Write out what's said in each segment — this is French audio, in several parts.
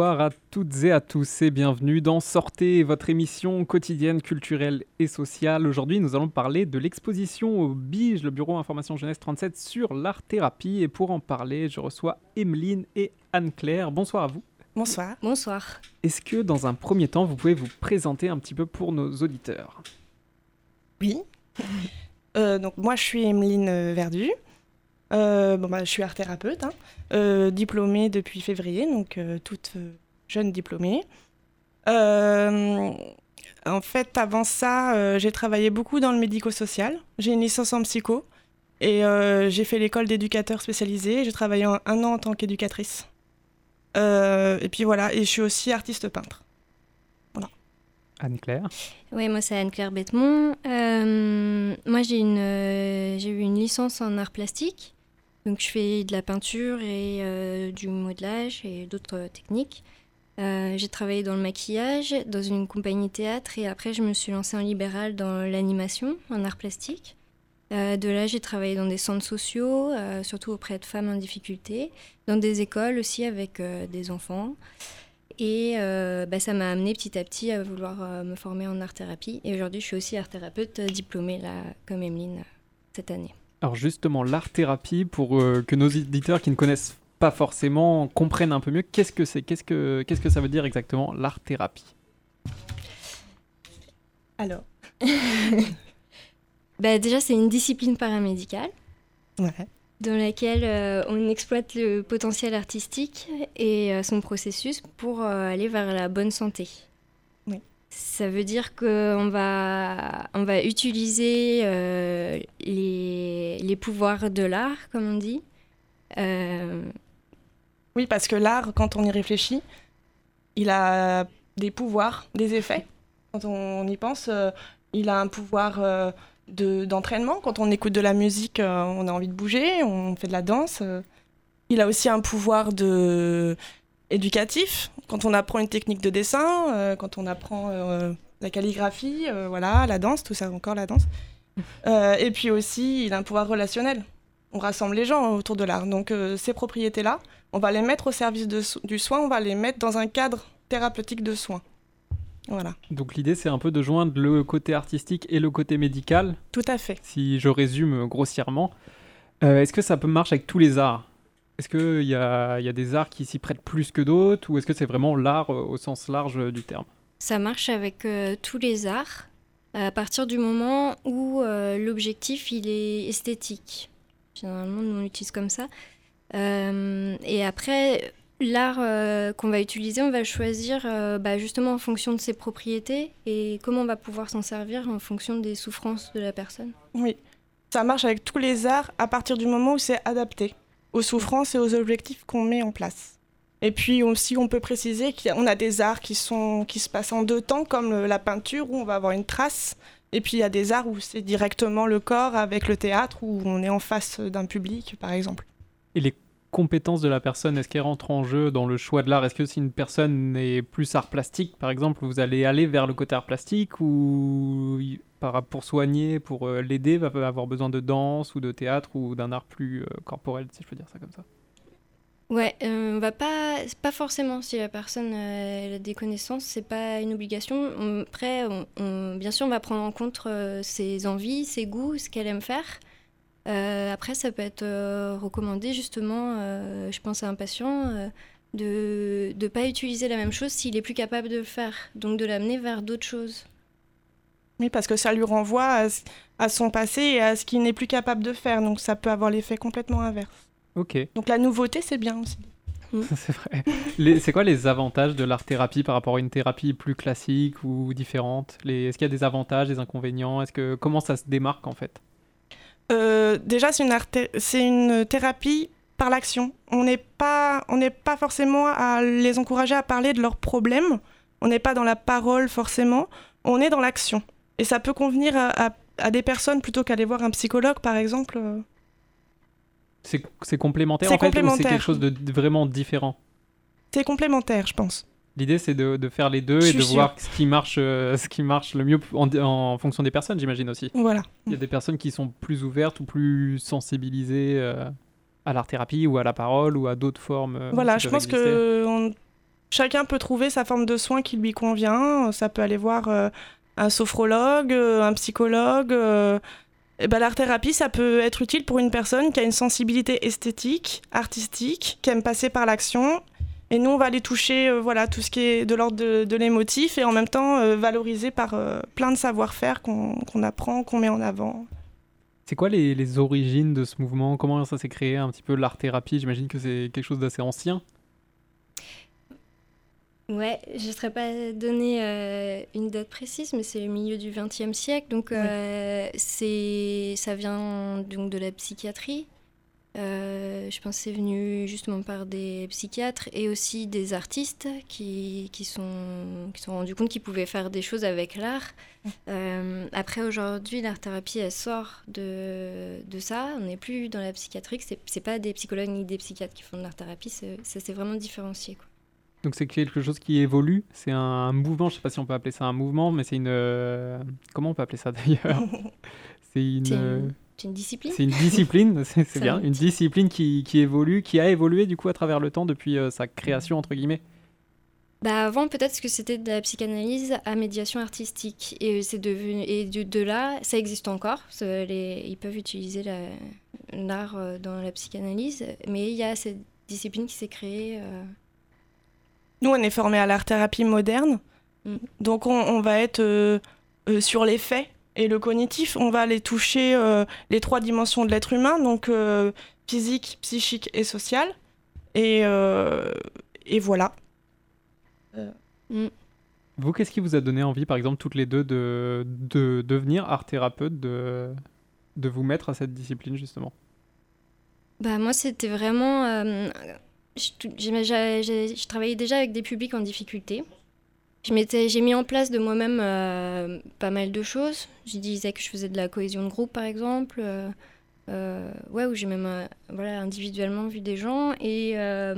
Bonsoir à toutes et à tous et bienvenue dans Sortez, votre émission quotidienne culturelle et sociale. Aujourd'hui, nous allons parler de l'exposition au BIJ, le Bureau Information Jeunesse 37, sur l'art-thérapie. Et pour en parler, je reçois Emeline et Anne-Claire. Bonsoir à vous. Bonsoir. Bonsoir. Est-ce que dans un premier temps, vous pouvez vous présenter un petit peu pour nos auditeurs ? Oui. Donc moi, je suis Emeline Verdu. Je suis art-thérapeute, diplômée depuis février, donc toute jeune diplômée. En fait, avant ça, j'ai travaillé beaucoup dans le médico-social. J'ai une licence en psycho et j'ai fait l'école d'éducateur spécialisé. J'ai travaillé un an en tant qu'éducatrice. Et puis voilà, et je suis aussi artiste peintre. Voilà. Anne-Claire ? Oui, moi c'est Anne-Claire Bettemont. Moi j'ai eu une licence en art plastique. Donc je fais de la peinture et du modelage et d'autres techniques. J'ai travaillé dans le maquillage, dans une compagnie théâtre et après je me suis lancée en libéral dans l'animation, en art plastique. De là j'ai travaillé dans des centres sociaux, surtout auprès de femmes en difficulté, dans des écoles aussi avec des enfants. Et ça m'a amenée petit à petit à vouloir me former en art-thérapie. Et aujourd'hui je suis aussi art-thérapeute diplômée là, comme Emeline cette année. Alors justement, l'art-thérapie, pour que nos auditeurs qui ne connaissent pas forcément comprennent un peu mieux, qu'est-ce que c'est ? Qu'est-ce que ça veut dire exactement, l'art-thérapie ? Alors Déjà, c'est une discipline paramédicale ouais. dans laquelle on exploite le potentiel artistique et son processus pour aller vers la bonne santé. Oui. Ça veut dire qu'on va utiliser les pouvoirs de l'art, comme on dit. Oui, parce que l'art, quand on y réfléchit, il a des pouvoirs, des effets. Quand on y pense, il a un pouvoir d'entraînement. Quand on écoute de la musique, on a envie de bouger, on fait de la danse. Il a aussi un pouvoir éducatif. Quand on apprend une technique de dessin, quand on apprend la calligraphie, la danse, tout ça, encore la danse. Et puis aussi, il a un pouvoir relationnel. On rassemble les gens autour de l'art. Donc ces propriétés-là, on va les mettre au service du soin, on va les mettre dans un cadre thérapeutique de soins. Voilà. Donc l'idée, c'est un peu de joindre le côté artistique et le côté médical. Tout à fait. Si je résume grossièrement. Est-ce que ça peut marcher avec tous les arts ? Est-ce qu'il y a des arts qui s'y prêtent plus que d'autres ? Ou est-ce que c'est vraiment l'art au sens large du terme ? Ça marche avec tous les arts, à partir du moment où l'objectif, il est esthétique. Généralement, nous, on l'utilise comme ça. Et après, l'art qu'on va utiliser, on va le choisir justement en fonction de ses propriétés et comment on va pouvoir s'en servir en fonction des souffrances de la personne. Oui, ça marche avec tous les arts à partir du moment où c'est adapté aux souffrances et aux objectifs qu'on met en place. Et puis aussi, on peut préciser qu'on a des arts qui se passent en deux temps, comme la peinture, où on va avoir une trace. Et puis il y a des arts où c'est directement le corps avec le théâtre, où on est en face d'un public, par exemple. Et les compétences de la personne, est-ce qu'elles rentrent en jeu dans le choix de l'art ? Est-ce que si une personne est plus art plastique, par exemple, vous allez aller vers le côté art plastique ou pour soigner, pour l'aider, va avoir besoin de danse ou de théâtre ou d'un art plus corporel, si je peux dire ça comme ça ? Ouais, on va pas forcément, si la personne elle a des connaissances, c'est pas une obligation. Après, bien sûr, on va prendre en compte ses envies, ses goûts, ce qu'elle aime faire. Après, ça peut être recommandé, justement, je pense à un patient, de ne pas utiliser la même chose s'il est plus capable de le faire, donc de l'amener vers d'autres choses. Oui, parce que ça lui renvoie à son passé et à ce qu'il n'est plus capable de faire, donc ça peut avoir l'effet complètement inverse. Ok. Donc la nouveauté, c'est bien aussi. C'est vrai. C'est quoi les avantages de l'art-thérapie par rapport à une thérapie plus classique ou différente ? Est-ce qu'il y a des avantages, des inconvénients ? Comment ça se démarque en fait ? Déjà, c'est une thérapie par l'action. On n'est pas forcément à les encourager à parler de leurs problèmes. On n'est pas dans la parole forcément. On est dans l'action. Et ça peut convenir à des personnes plutôt qu'aller voir un psychologue, par exemple. C'est complémentaire C'est en fait, complémentaire. ou c'est quelque chose de vraiment différent ? C'est complémentaire, je pense. L'idée, c'est de faire les deux Je et suis de sûre. voir ce qui marche le mieux en fonction des personnes, j'imagine aussi. Voilà. Il y a des personnes qui sont plus ouvertes ou plus sensibilisées à l'art-thérapie ou à la parole ou à d'autres formes. Voilà, qui je peuvent pense exister. chacun peut trouver sa forme de soin qui lui convient. Ça peut aller voir un sophrologue, un psychologue. L'art-thérapie, ça peut être utile pour une personne qui a une sensibilité esthétique, artistique, qui aime passer par l'action. Et nous, on va aller toucher tout ce qui est de l'ordre de l'émotif et en même temps valorisé par plein de savoir-faire qu'on apprend, qu'on met en avant. C'est quoi les origines de ce mouvement? Comment ça s'est créé un petit peu l'art-thérapie? J'imagine que c'est quelque chose d'assez ancien. Ouais, je ne saurais pas donner une date précise, mais c'est le milieu du XXe siècle. Donc, ça vient donc de la psychiatrie. Je pense que c'est venu justement par des psychiatres et aussi des artistes qui sont rendus compte qu'ils pouvaient faire des choses avec l'art. Après, aujourd'hui, l'art-thérapie, elle sort de ça. On n'est plus dans la psychiatrie. C'est pas des psychologues ni des psychiatres qui font de l'art-thérapie. Ça s'est vraiment différencié, quoi. Donc c'est quelque chose qui évolue, c'est un mouvement, je ne sais pas si on peut appeler ça un mouvement, mais c'est une... Comment on peut appeler ça d'ailleurs? C'est une discipline. C'est une discipline, c'est bien, une discipline qui évolue, qui a évolué du coup à travers le temps depuis sa création entre guillemets. Avant peut-être que c'était de la psychanalyse à médiation artistique et c'est devenu de là ça existe encore, ils peuvent utiliser l'art dans la psychanalyse, mais il y a cette discipline qui s'est créée. Nous, on est formés à l'art-thérapie moderne, donc on va être sur les faits et le cognitif. On va aller toucher les 3 dimensions de l'être humain, donc physique, psychique et social. Et voilà. Vous, qu'est-ce qui vous a donné envie, par exemple, toutes les deux, de devenir art-thérapeute, de vous mettre à cette discipline, justement? Moi, c'était vraiment... Je travaillais déjà avec des publics en difficulté. J'ai mis en place de moi-même pas mal de choses. Je disais que je faisais de la cohésion de groupe, par exemple, où j'ai même individuellement vu des gens. Et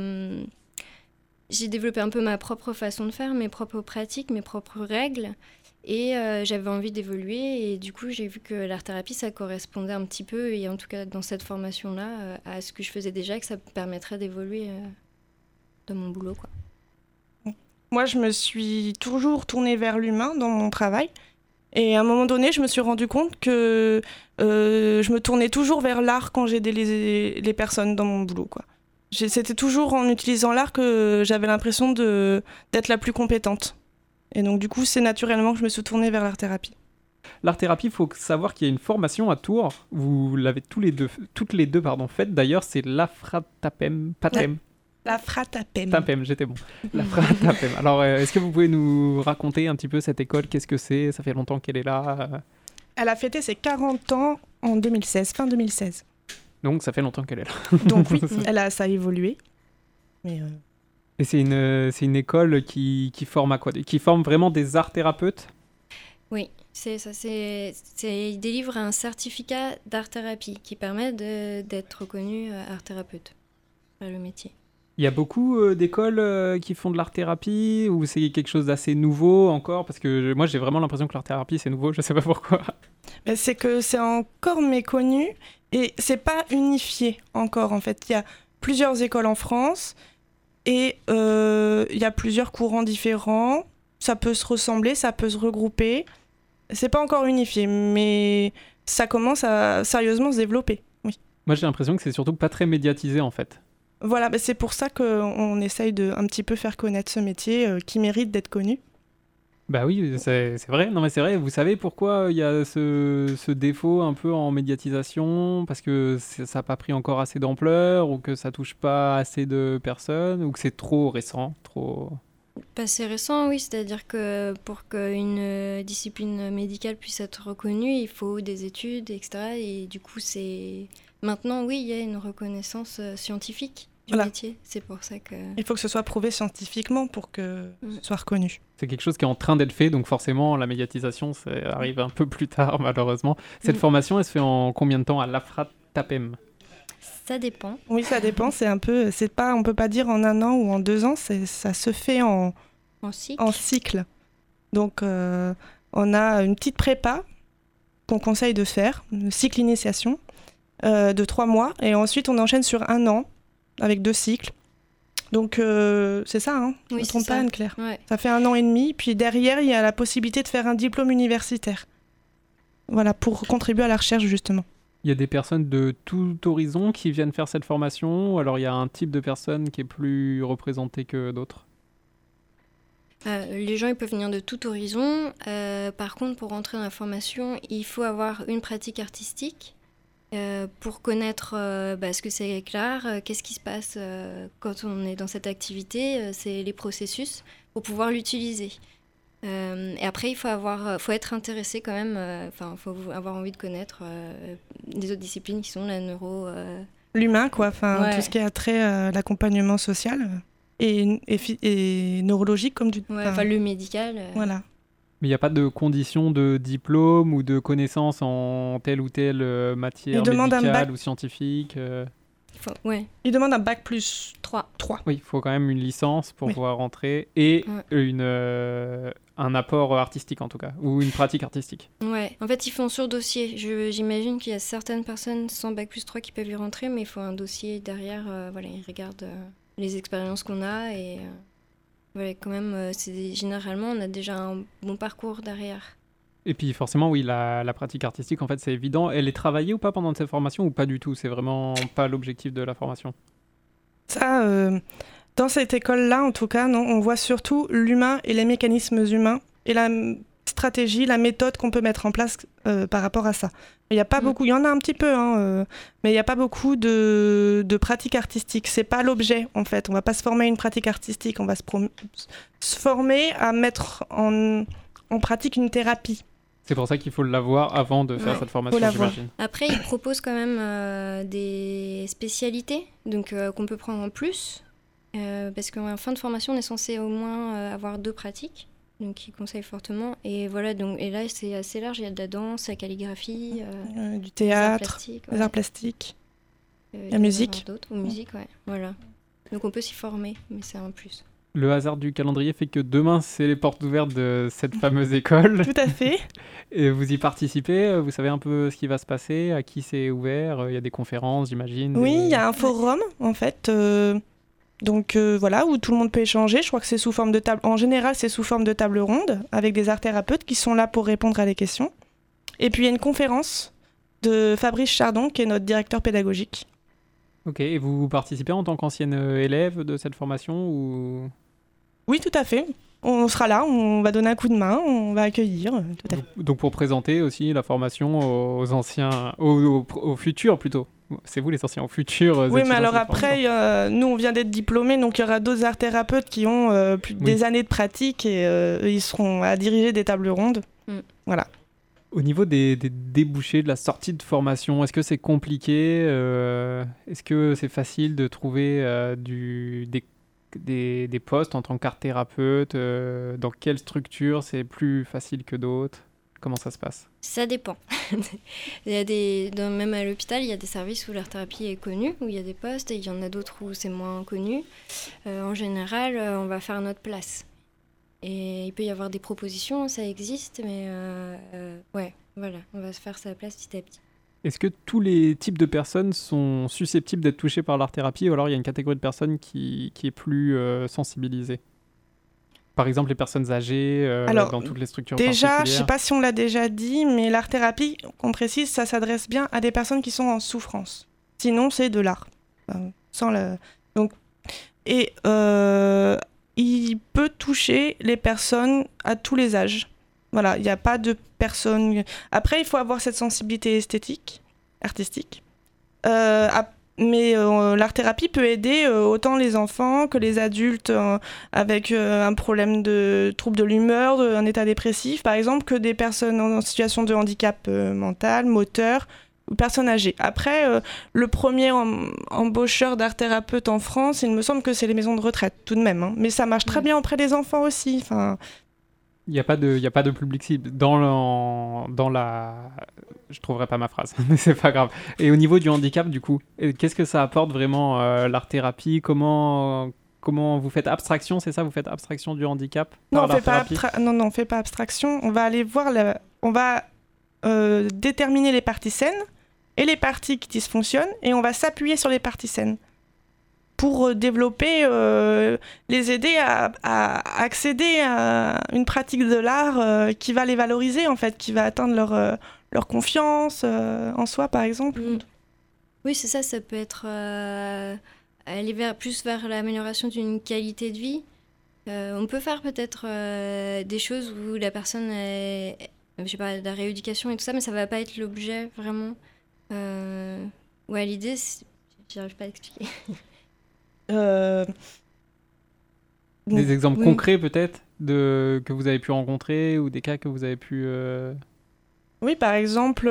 j'ai développé un peu ma propre façon de faire, mes propres pratiques, mes propres règles. Et j'avais envie d'évoluer. Et du coup, j'ai vu que l'art-thérapie, ça correspondait un petit peu, et en tout cas dans cette formation-là, à ce que je faisais déjà, que ça me permettrait d'évoluer dans mon boulot, quoi. Moi, je me suis toujours tournée vers l'humain dans mon travail. Et à un moment donné, je me suis rendu compte que je me tournais toujours vers l'art quand j'aidais les personnes dans mon boulot, quoi. C'était toujours en utilisant l'art que j'avais l'impression d'être la plus compétente. Et donc, du coup, c'est naturellement que je me suis tournée vers l'art-thérapie. L'art-thérapie, il faut savoir qu'il y a une formation à Tours. Vous l'avez toutes les deux faite. D'ailleurs, c'est l'AFRATAPEM. Tapem, j'étais bon. L'AFRATAPEM. Alors, est-ce que vous pouvez nous raconter un petit peu cette école? Qu'est-ce que c'est? Ça fait longtemps qu'elle est là? Elle a fêté ses 40 ans en 2016, fin 2016. Donc, ça fait longtemps qu'elle est là. Donc oui, ça a évolué. Mais Et c'est une école qui forme à quoi? Qui forme vraiment des art-thérapeutes? Oui, c'est ça. Il délivre un certificat d'art-thérapie qui permet d'être reconnu art-thérapeute par le métier. Il y a beaucoup d'écoles qui font de l'art-thérapie, ou c'est quelque chose d'assez nouveau encore? Parce que moi, j'ai vraiment l'impression que l'art-thérapie, c'est nouveau, je ne sais pas pourquoi. C'est que c'est encore méconnu et c'est pas unifié encore, en fait. Il y a plusieurs écoles en France et il y a plusieurs courants différents. Ça peut se ressembler, ça peut se regrouper. C'est pas encore unifié, mais ça commence à sérieusement se développer, oui. Moi, j'ai l'impression que c'est surtout pas très médiatisé, en fait. Voilà, c'est pour ça qu'on essaye de un petit peu faire connaître ce métier qui mérite d'être connu. Bah oui, c'est vrai. Non, mais c'est vrai. Vous savez pourquoi il y a ce défaut un peu en médiatisation? Parce que ça n'a pas pris encore assez d'ampleur, ou que ça touche pas assez de personnes, ou que c'est trop récent, trop... C'est récent, oui. C'est-à-dire que pour qu'une discipline médicale puisse être reconnue, il faut des études, etc. Et du coup, maintenant, oui, il y a une reconnaissance scientifique du métier. C'est pour ça que... Il faut que ce soit prouvé scientifiquement pour que ce soit reconnu. C'est quelque chose qui est en train d'être fait, donc forcément, la médiatisation, ça arrive un peu plus tard, malheureusement. Cette formation, elle se fait en combien de temps à l'AFRATAPEM? Ça dépend. Oui, ça dépend. On peut pas dire en 1 an ou en 2 ans. Ça se fait en cycle. Donc, on a une petite prépa qu'on conseille de faire, une cycle initiation de 3 mois. Et ensuite, on enchaîne sur 1 an avec 2 cycles. Donc c'est ça, hein. Je Oui, me c'est trompe pas, ça. Anne-Claire. Ouais. Ça fait 1 an et demi, puis derrière, il y a la possibilité de faire un diplôme universitaire. Voilà, pour contribuer à la recherche, justement. Il y a des personnes de tout horizon qui viennent faire cette formation, ou alors il y a un type de personne qui est plus représenté que d'autres? Les gens ils peuvent venir de tout horizon. Par contre, pour rentrer dans la formation, il faut avoir une pratique artistique pour connaître ce que c'est que l'art, qu'est-ce qui se passe quand on est dans cette activité, c'est les processus pour pouvoir l'utiliser. Et après, il faut être intéressé quand même, faut avoir envie de connaître les autres disciplines qui sont la neuro. L'humain, quoi, Ouais. tout ce qui a trait à l'accompagnement social et neurologique, comme du... Le médical. Voilà. Mais il n'y a pas de condition de diplôme ou de connaissance en telle ou telle matière Il demande un médicale bac. ou scientifique? Ouais, Il demande un bac plus 3. 3. Oui, il faut quand même une licence pour Oui. pouvoir rentrer et Ouais. un apport artistique en tout cas, ou une pratique artistique. Ouais, en fait, ils font sur dossier. J'imagine qu'il y a certaines personnes sans bac plus 3 qui peuvent y rentrer, mais il faut un dossier derrière. Ils regardent les expériences qu'on a et quand même, généralement, on a déjà un bon parcours derrière. Et puis forcément, oui, la pratique artistique, en fait, c'est évident. Elle est travaillée ou pas pendant cette formation ou pas du tout? C'est vraiment pas l'objectif de la formation. Ça, dans cette école-là, en tout cas, non, on voit surtout l'humain et les mécanismes humains et la stratégie, la méthode qu'on peut mettre en place par rapport à ça. Il n'y a pas beaucoup, il y en a un petit peu, mais il n'y a pas beaucoup de pratiques artistiques. C'est pas l'objet, en fait. On va pas se former à une pratique artistique, on va se former à mettre en pratique une thérapie. C'est pour ça qu'il faut l'avoir avant de faire cette formation, j'imagine. Après, ils proposent quand même des spécialités qu'on peut prendre en plus. Parce qu'en fin de formation, on est censé au moins avoir 2 pratiques. Donc, ils conseillent fortement. Et voilà, et là, c'est assez large. Il y a de la danse, la calligraphie, Du théâtre, des arts plastiques. La musique. Ou musique, ouais. Voilà. Donc, on peut s'y former, mais c'est un plus. Le hasard du calendrier fait que demain, c'est les portes ouvertes de cette fameuse école. Tout à fait. Et vous y participez, vous savez un peu ce qui va se passer, à qui c'est ouvert, il y a des conférences, j'imagine. Oui, il y a un forum, en fait, voilà, où tout le monde peut échanger. Je crois que c'est sous forme de table. En général, c'est sous forme de table ronde, avec des art-thérapeutes qui sont là pour répondre à des questions. Et puis, il y a une conférence de Fabrice Chardon, qui est notre directeur pédagogique. Ok, et vous participez en tant qu'ancienne élève de cette formation ou... Oui, tout à fait. On sera là, on va donner un coup de main, on va accueillir. Tout à fait. Donc pour présenter aussi la formation aux anciens, aux futurs plutôt. C'est vous les anciens, aux futurs. Oui, mais alors après, nous on vient d'être diplômés, donc il y aura d'autres art-thérapeutes qui ont des années de pratique et ils seront à diriger des tables rondes. Voilà. Au niveau des débouchés de la sortie de formation, est-ce que c'est compliqué? Est-ce que c'est facile de trouver des postes en tant qu'art-thérapeute? Dans quelle structure c'est plus facile que d'autres? Comment ça se passe? Ça dépend. Il y a même à l'hôpital, il y a des services où l'art-thérapie est connue, où il y a des postes, et il y en a d'autres où c'est moins connu. En général, on va faire notre place. Et il peut y avoir des propositions, ça existe, mais on va se faire sa place petit à petit. Est-ce que tous les types de personnes sont susceptibles d'être touchées par l'art-thérapie ou alors il y a une catégorie de personnes qui est plus sensibilisée? Par exemple, les personnes âgées dans toutes les structures particulières. Je ne sais pas si on l'a déjà dit, mais l'art-thérapie, qu'on précise, ça s'adresse bien à des personnes qui sont en souffrance. Sinon, c'est de l'art. Il peut toucher les personnes à tous les âges. Voilà, il n'y a pas de personnes... Après, il faut avoir cette sensibilité esthétique, artistique. Mais l'art-thérapie peut aider autant les enfants que les adultes avec un problème de trouble de l'humeur, un état dépressif, par exemple, que des personnes en situation de handicap mental, moteur, ou personnes âgées. Après, le premier embaucheur d'art-thérapeute en France, il me semble que c'est les maisons de retraite, tout de même. Hein. Mais ça marche très bien auprès des enfants aussi. Enfin... Il n'y a pas de public cible. Dans la... Je ne trouverai pas ma phrase, mais c'est pas grave. Et au niveau du handicap, du coup, qu'est-ce que ça apporte vraiment l'art-thérapie? Comment vous faites abstraction, c'est ça? Vous faites abstraction du handicap? Non, on ne fait pas abstraction. On va aller voir... On va déterminer les parties saines et les parties qui dysfonctionnent, et on va s'appuyer sur les parties saines pour développer, les aider à accéder à une pratique de l'art qui va les valoriser, en fait, qui va atteindre leur confiance en soi, par exemple. Oui, c'est ça, ça peut être aller plus vers l'amélioration d'une qualité de vie. On peut faire peut-être des choses où la personne est, je sais pas, de la rééducation et tout ça, mais ça va pas être l'objet vraiment. Ouais, l'idée, j'arrive pas à l'expliquer. Des exemples concrets peut-être que vous avez pu rencontrer ou des cas que vous avez pu... Oui, par exemple,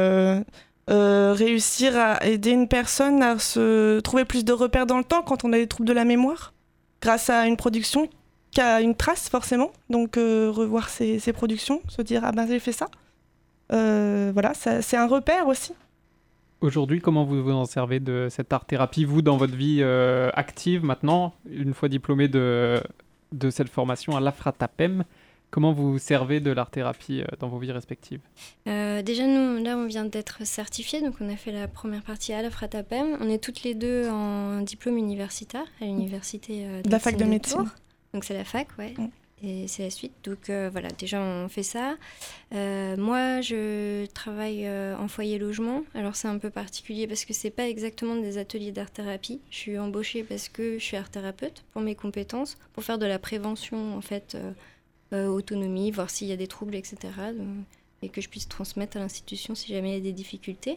réussir à aider une personne à se trouver plus de repères dans le temps quand on a des troubles de la mémoire, grâce à une production qui a une trace forcément. Donc revoir ses productions, se dire « Ah ben j'ai fait ça ». Voilà, c'est un repère aussi. Aujourd'hui, comment vous vous en servez de cette art-thérapie, vous, dans votre vie active maintenant, une fois diplômé de cette formation à l'AFRATAPEM, comment vous vous servez de l'art-thérapie dans vos vies respectives ? Déjà, nous, là, on vient d'être certifiés, donc on a fait la première partie à l'AFRATAPEM. On est toutes les deux en diplôme universitaire à l'université de la fac de médecine. Donc c'est la fac, ouais. Et c'est la suite. Donc voilà, déjà on fait ça. Moi, je travaille en foyer logement. Alors c'est un peu particulier parce que c'est pas exactement des ateliers d'art-thérapie. Je suis embauchée parce que je suis art-thérapeute pour mes compétences, pour faire de la prévention en fait, autonomie, voir s'il y a des troubles, etc. Donc, et que je puisse transmettre à l'institution si jamais il y a des difficultés.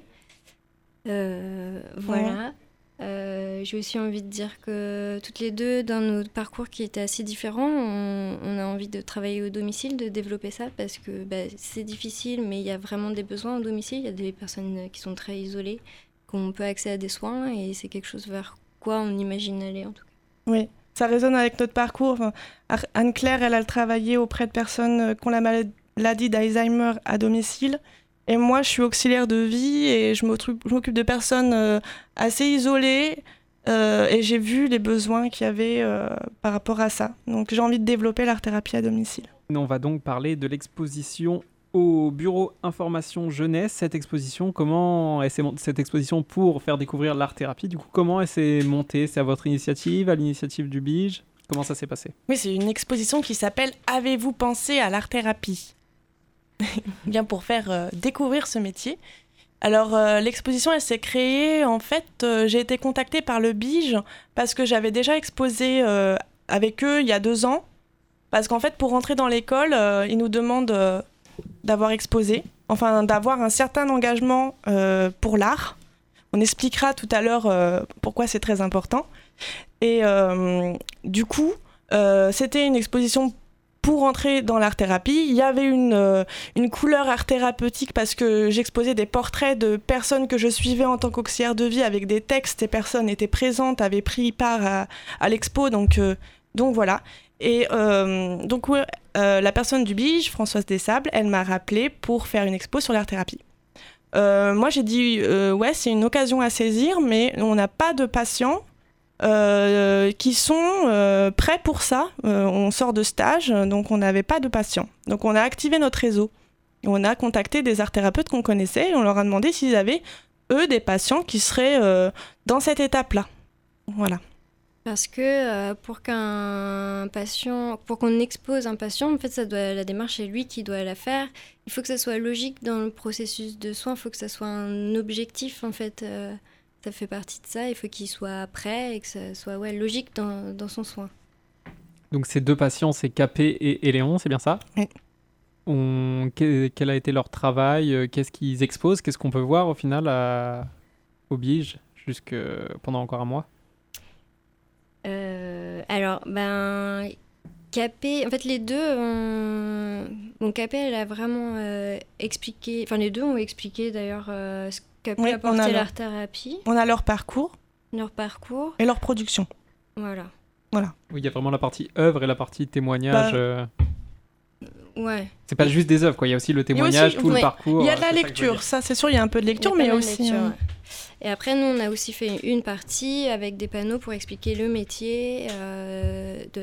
Voilà. J'ai aussi envie de dire que toutes les deux, dans nos parcours qui étaient assez différents, on a envie de travailler au domicile, de développer ça, parce que c'est difficile, mais il y a vraiment des besoins au domicile. Il y a des personnes qui sont très isolées, qu'on peut accéder à des soins, et c'est quelque chose vers quoi on imagine aller, en tout cas. Oui, ça résonne avec notre parcours. Enfin, Anne-Claire, elle a travaillé auprès de personnes qui ont la maladie d'Alzheimer à domicile. Et moi, je suis auxiliaire de vie et je m'occupe de personnes assez isolées et j'ai vu les besoins qu'il y avait par rapport à ça. Donc j'ai envie de développer l'art-thérapie à domicile. On va donc parler de l'exposition au Bureau Information Jeunesse. Cette exposition, comment est cette exposition pour faire découvrir l'art-thérapie, du coup, comment elle s'est montée ? C'est à votre initiative, à l'initiative du BIGE ? Comment ça s'est passé ? Oui, c'est une exposition qui s'appelle « Avez-vous pensé à l'art-thérapie ?» Bien pour faire découvrir ce métier. Alors l'exposition elle s'est créée, en fait j'ai été contactée par le BIGE parce que j'avais déjà exposé avec eux il y a 2 ans, parce qu'en fait pour rentrer dans l'école ils nous demandent d'avoir exposé, enfin d'avoir un certain engagement pour l'art. On expliquera tout à l'heure pourquoi c'est très important. Et du coup c'était une exposition pour entrer dans l'art-thérapie. Il y avait une couleur art-thérapeutique parce que j'exposais des portraits de personnes que je suivais en tant qu'auxiliaire de vie avec des textes. Ces personnes étaient présentes, avaient pris part à l'expo, donc voilà. Et la personne du BIGE, Françoise Desables, elle m'a rappelé pour faire une expo sur l'art-thérapie. Moi, j'ai dit, ouais, c'est une occasion à saisir, mais on n'a pas de patients qui sont prêts pour ça. On sort de stage, donc on n'avait pas de patients. Donc on a activé notre réseau. On a contacté des art-thérapeutes qu'on connaissait et on leur a demandé s'ils avaient, eux, des patients qui seraient dans cette étape-là. Voilà. Parce que pour qu'on expose un patient, en fait, la démarche, c'est lui qui doit la faire. Il faut que ça soit logique dans le processus de soin, il faut que ça soit un objectif, en fait. Ça fait partie de ça, il faut qu'il soit prêt et que ça soit logique dans son soin. Donc ces 2 patients, c'est Capé et Léon, c'est bien ça ? Oui. Quel a été leur travail ? Qu'est-ce qu'ils exposent ? Qu'est-ce qu'on peut voir au final au BIGE pendant encore un mois ? Capé, en fait les deux Capé, elle a vraiment expliqué, enfin les deux ont expliqué d'ailleurs ce qu'a pu apporter l'art-thérapie. On a leur parcours. Et leur production. Voilà. Oui, il y a vraiment la partie œuvre et la partie témoignage. Ouais. C'est pas juste des œuvres, quoi. Il y a aussi le témoignage, le parcours. Il y a de la lecture, ça c'est sûr, il y a un peu de lecture, mais il y a aussi... Et après, nous, on a aussi fait une partie avec des panneaux pour expliquer le métier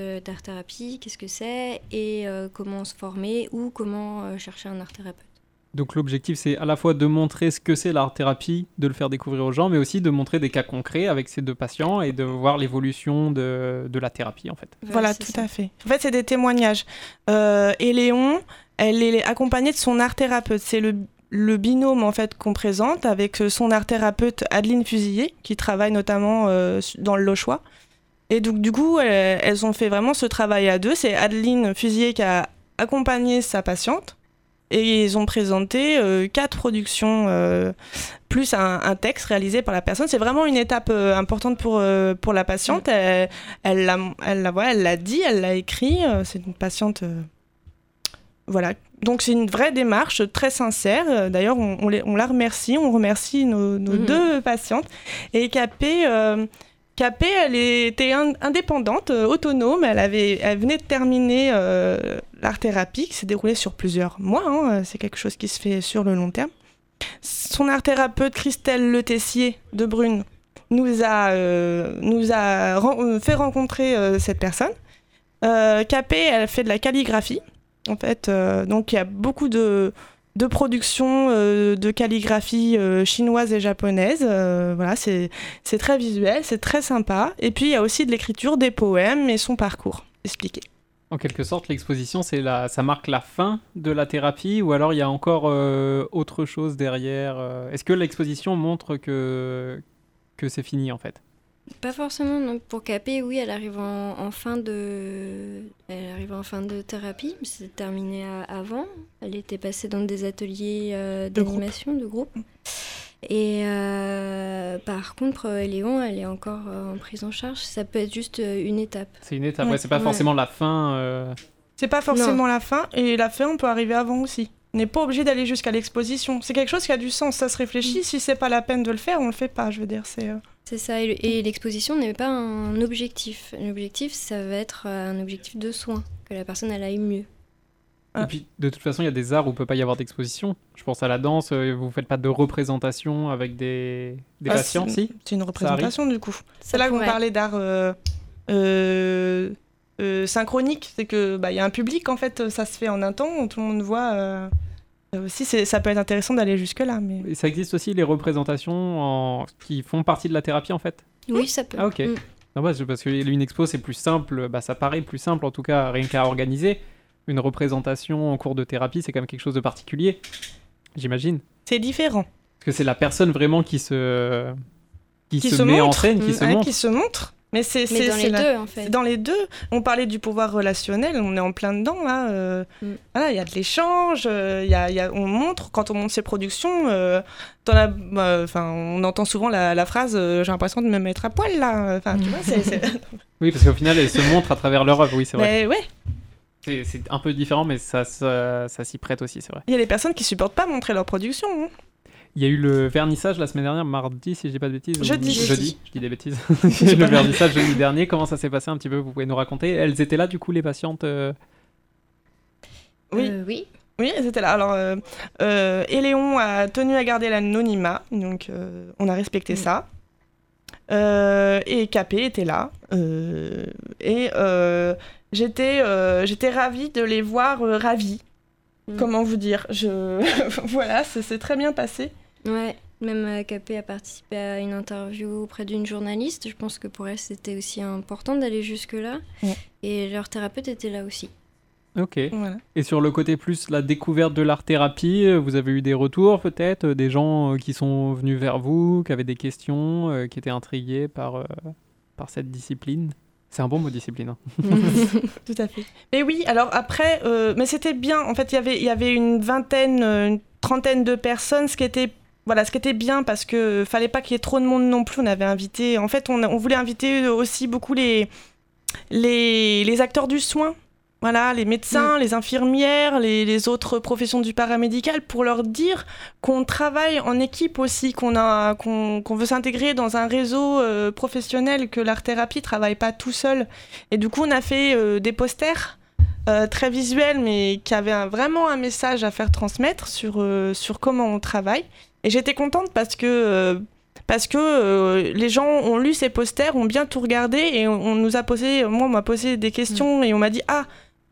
d'art-thérapie, qu'est-ce que c'est, et comment se former ou comment chercher un art-thérapeute. Donc l'objectif, c'est à la fois de montrer ce que c'est l'art-thérapie, de le faire découvrir aux gens, mais aussi de montrer des cas concrets avec ces 2 patients et de voir l'évolution de la thérapie, en fait. Voilà, tout à fait. En fait, c'est des témoignages. Et Léon, elle est accompagnée de son art-thérapeute. C'est le binôme, en fait, qu'on présente avec son art-thérapeute Adeline Fusillé, qui travaille notamment dans le Lochois. Et donc, du coup, elles ont fait vraiment ce travail à 2. C'est Adeline Fusillé qui a accompagné sa patiente. Et ils ont présenté 4 productions, plus un texte réalisé par la personne. C'est vraiment une étape importante pour la patiente. Elle l'a dit, elle l'a écrit. C'est une patiente... voilà. Donc c'est une vraie démarche très sincère. D'ailleurs, on la remercie. On remercie nos 2 patientes. Et Capé, elle était indépendante, autonome. Elle venait de terminer l'art-thérapie qui s'est déroulée sur plusieurs mois. Hein. C'est quelque chose qui se fait sur le long terme. Son art-thérapeute, Christelle Le Tessier de Brune, nous a fait rencontrer cette personne. Capé, elle fait de la calligraphie. En fait, donc il y a beaucoup de productions de calligraphie chinoise et japonaise. Voilà, c'est très visuel, c'est très sympa. Et puis il y a aussi de l'écriture, des poèmes et son parcours expliqué. En quelque sorte, l'exposition, ça marque la fin de la thérapie, ou alors il y a encore autre chose derrière. Est-ce que l'exposition montre que c'est fini, en fait? Pas forcément, non. Pour Capé, oui, elle arrive en fin de thérapie, mais c'est terminé avant. Elle était passée dans des ateliers d'animation, de groupe. Et par contre, Léon, elle est encore en prise en charge. Ça peut être juste une étape. C'est une étape, ouais, c'est pas forcément la fin. C'est pas forcément la fin, et la fin, on peut arriver avant aussi. On n'est pas obligé d'aller jusqu'à l'exposition. C'est quelque chose qui a du sens, ça se réfléchit. Si c'est pas la peine de le faire, on le fait pas, je veux dire. C'est ça, et l'exposition n'est pas un objectif. L'objectif, ça va être un objectif de soin, que la personne elle aille mieux. Et puis, de toute façon, il y a des arts où il ne peut pas y avoir d'exposition. Je pense à la danse, vous ne faites pas de représentation avec des patients, si? C'est une représentation, du coup. C'est là qu'on parlait d'art synchronique. C'est qu'il y a un public, en fait, ça se fait en un temps, tout le monde voit... aussi, ça peut être intéressant d'aller jusque-là. Mais... Et ça existe aussi, les représentations qui font partie de la thérapie, en fait? Oui, ça peut. Ah, ok. Non, parce qu'une expo, c'est plus simple, ça paraît plus simple, en tout cas, rien qu'à organiser. Une représentation en cours de thérapie, c'est quand même quelque chose de particulier, j'imagine. C'est différent. Parce que c'est la personne vraiment qui se met en scène, qui se montre. Qui se montre. Mais c'est dans les deux, en fait. Dans les deux. On parlait du pouvoir relationnel, on est en plein dedans, là. Voilà, il y a de l'échange, on montre, quand on monte ses productions, on entend souvent la phrase « j'ai l'impression de me mettre à poil, là ». Enfin, tu vois, Oui, parce qu'au final, elle se montre à travers leur œuvre, oui, c'est vrai. Mais ouais. C'est un peu différent, mais ça s'y prête aussi, c'est vrai. Il y a des personnes qui supportent pas montrer leur production. Hein. Il y a eu le vernissage la semaine dernière, mardi, si je dis pas de bêtises. Jeudi, je dis des bêtises. Le vernissage jeudi dernier, comment ça s'est passé un petit peu? Vous pouvez nous raconter? Elles étaient là, du coup, les patientes Oui, elles étaient là. Alors, Léon a tenu à garder l'anonymat, donc on a respecté ça. Et Capé était là. J'étais ravie de les voir ravis. Comment vous dire Voilà, c'est très bien passé. Ouais, même Capé a participé à une interview auprès d'une journaliste. Je pense que pour elle, c'était aussi important d'aller jusque-là. Ouais. Et leur thérapeute était là aussi. Ok. Voilà. Et sur le côté plus la découverte de l'art-thérapie, vous avez eu des retours peut-être, des gens qui sont venus vers vous, qui avaient des questions, qui étaient intrigués par cette discipline? C'est un bon mot, discipline. Hein. Tout à fait. Mais oui, alors après, mais c'était bien. En fait, il y avait une trentaine de personnes, ce qui était bien parce que fallait pas qu'il y ait trop de monde non plus. On avait invité, en fait, on voulait inviter aussi beaucoup les acteurs du soin. Voilà, les médecins, les infirmières, les autres professions du paramédical, pour leur dire qu'on travaille en équipe aussi, qu'on veut s'intégrer dans un réseau professionnel, que l'art-thérapie ne travaille pas tout seul. Et du coup, on a fait des posters très visuels, mais qui avaient vraiment un message à faire transmettre sur comment on travaille. Et j'étais contente parce que les gens ont lu ces posters, ont bien tout regardé, et on m'a posé des questions, et on m'a dit « Ah !»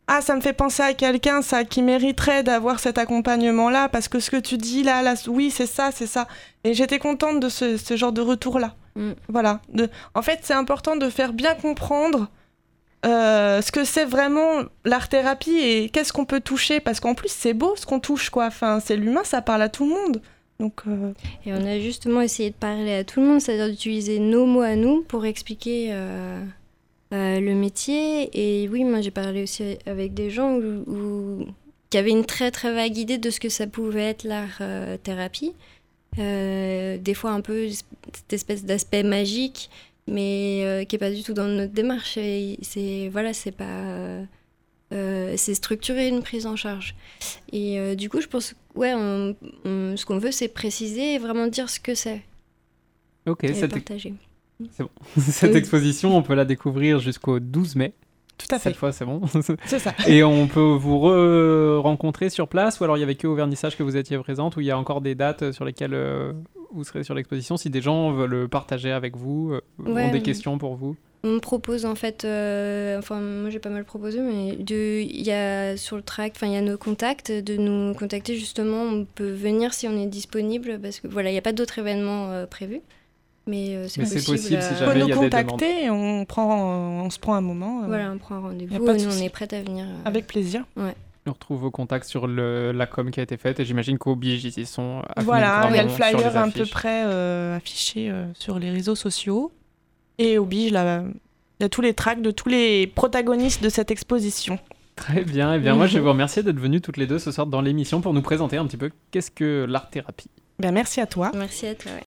ah, ça me fait penser à quelqu'un, ça, qui mériterait d'avoir cet accompagnement-là, parce que ce que tu dis là, oui, c'est ça. Et j'étais contente de ce genre de retour-là. Voilà. En fait, c'est important de faire bien comprendre ce que c'est vraiment l'art-thérapie et qu'est-ce qu'on peut toucher, parce qu'en plus, c'est beau ce qu'on touche, quoi. Enfin, c'est l'humain, ça parle à tout le monde. Donc, Et on a justement essayé de parler à tout le monde, c'est-à-dire d'utiliser nos mots à nous pour expliquer le métier. Et oui, moi j'ai parlé aussi avec des gens qui avaient une très très vague idée de ce que ça pouvait être l'art-thérapie. Des fois un peu cette espèce d'aspect magique, mais qui n'est pas du tout dans notre démarche. Et c'est pas... c'est structurer une prise en charge. Et du coup, je pense que ce qu'on veut, c'est préciser et vraiment dire ce que c'est. Ok, et partager. C'est bon. Cette exposition, on peut la découvrir jusqu'au 12 mai. Tout à fait. Cette fois, c'est bon. C'est ça. Et on peut vous rencontrer sur place, ou alors il n'y avait que au vernissage que vous étiez présente, ou il y a encore des dates sur lesquelles vous serez sur l'exposition, si des gens veulent partager avec vous, ont des questions pour vous. On me propose en fait, moi j'ai pas mal proposé, mais il y a sur le tract, il y a nos contacts, de nous contacter justement, on peut venir si on est disponible, parce que voilà, il n'y a pas d'autres événements prévus. Mais c'est possible si jamais il y a des demandes. On peut nous contacter, on se prend un moment. Voilà, on prend un rendez-vous et nous on est prêts à venir. Avec plaisir. Ouais. On retrouve vos contacts sur la com qui a été faite et j'imagine qu'au Bige, ils y sont. Voilà, il y a le flyer à peu près affiché sur les réseaux sociaux. Et au Bige, là, il y a tous les tracts de tous les protagonistes de cette exposition. Très bien, moi je vais vous remercier d'être venues toutes les deux ce soir dans l'émission pour nous présenter un petit peu qu'est-ce que l'art-thérapie. Merci à toi. Merci à toi, ouais.